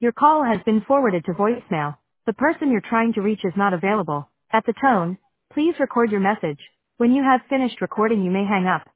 Your call has been forwarded to voicemail. The person you're trying to reach is not available. At the tone, please record your message. When you have finished recording, you may hang up.